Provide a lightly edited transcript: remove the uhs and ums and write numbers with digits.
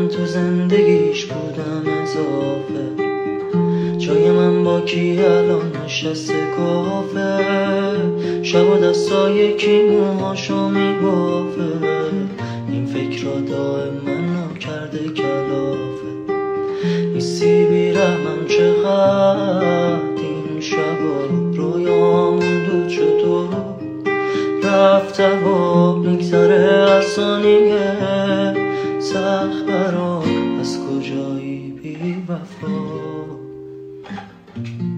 من تو زندگیش بودم اضافه. جای من با کی الان نشسته کافه، شب و دستای کی موهاشو میبافه. این فکر را دائما کرده کلافه. نیستی بیرحمم چقدر این شبا، رویامون دود شد و رفته و میگذره از ثانیه. سخت برام از کجایی بی وفا.